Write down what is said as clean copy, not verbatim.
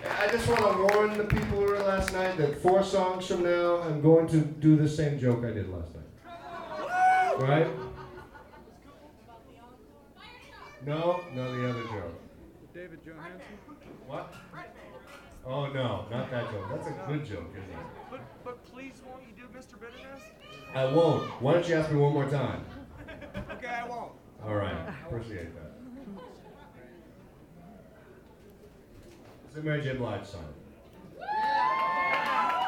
I just want to warn the people who were last night that 4 songs from now, I'm going to do the same joke I did last night. Right? No, the other joke. David Johansen? What? Oh no, not that joke. That's a good joke, isn't it? But please won't you do Mr. Bitterness? I won't. Why don't you ask me one more time? Okay, I won't. All right, appreciate that. It's a Mary J. Blige song.